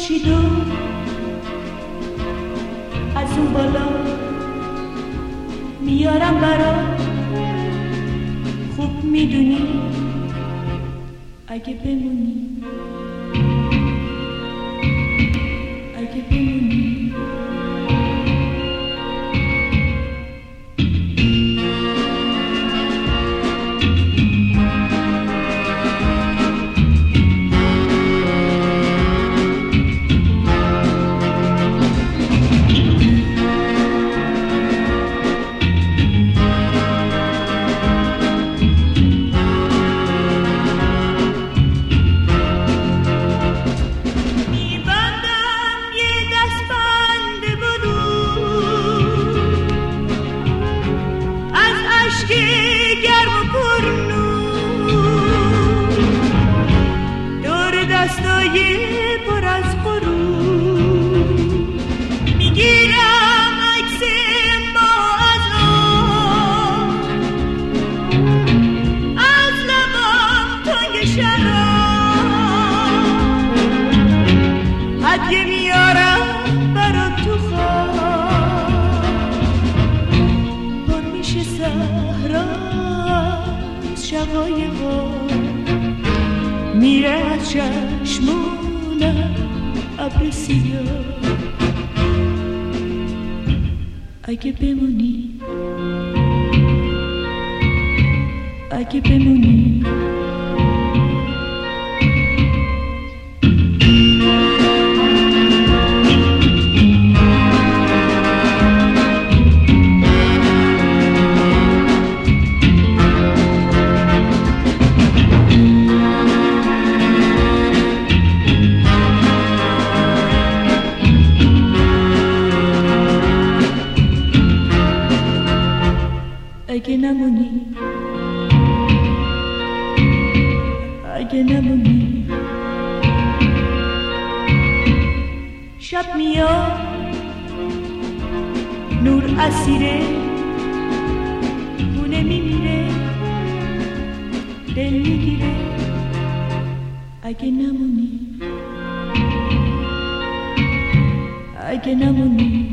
خورشید و از اون بالا میارم برات. خوب میدونی اگه بمونی، اگه بمونی پر از غرور میگیرم عکس ما از آن، از لبم تنگ شراب هدیه میارم برات تو خواب. پر میشه صحرا از شقایقا، میره از چشمونم ابر سیاه. اگه بمونی، اگه بمونی اگه نمونی، اگه نمونی. شب میاد نور اسیره، خونه میمیره دل میگیره. اگه نمونی، اگه نمونی.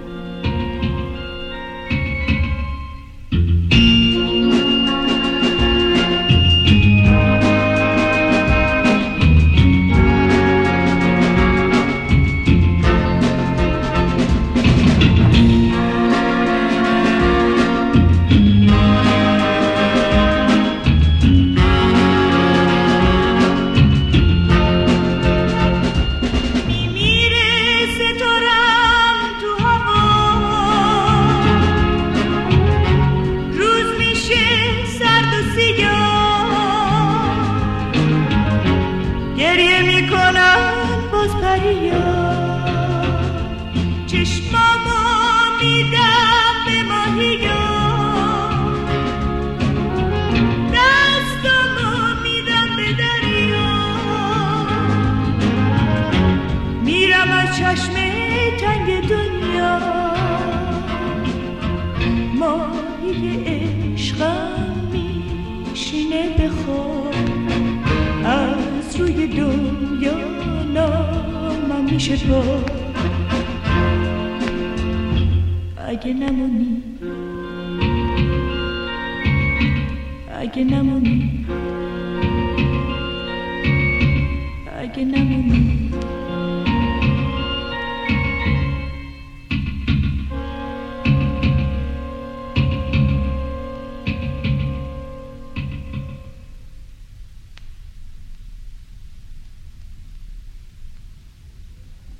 گریه میکنن باز پریا، چشمامو میدم به ماهیا، دستامو میدم به دریا. میرم از چشم تنگ دنیا، ماهی عشقم میشینه به خواب. از روی دنیا نامم میشه پا. اگه نمونی، اگه نمونی، اگه نمونی.